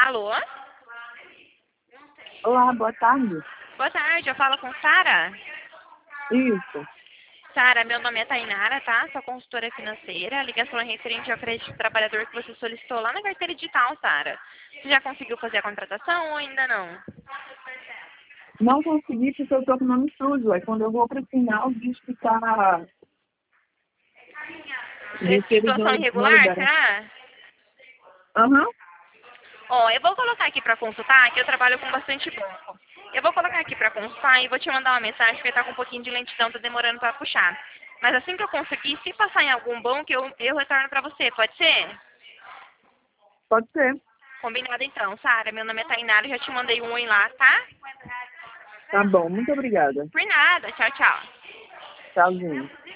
Alô? Olá, boa tarde. Boa tarde, eu falo com Sara. Isso, Sara, meu nome é Tainara, tá? Sou consultora financeira. A ligação é referente ao crédito do trabalhador que você solicitou lá na carteira digital, Sara. Você já conseguiu fazer a contratação ou ainda não? não consegui porque eu tô com o nome sujo. Aí quando eu vou pro final, diz que tá... Diz que eles Situação não irregular, liberam. será? Aham, Ó, eu vou colocar aqui para consultar, que eu trabalho com bastante banco. Eu vou colocar aqui para consultar e vou te mandar uma mensagem que tá com um pouquinho de lentidão, tá demorando para puxar. Mas assim que eu conseguir, se passar em algum banco, eu retorno para você, pode ser? pode ser. Combinado então, Sara. Meu nome é Tainara, já te mandei um oi lá, tá? Tá bom, muito obrigada. Por nada, tchau, tchau. Tchauzinho.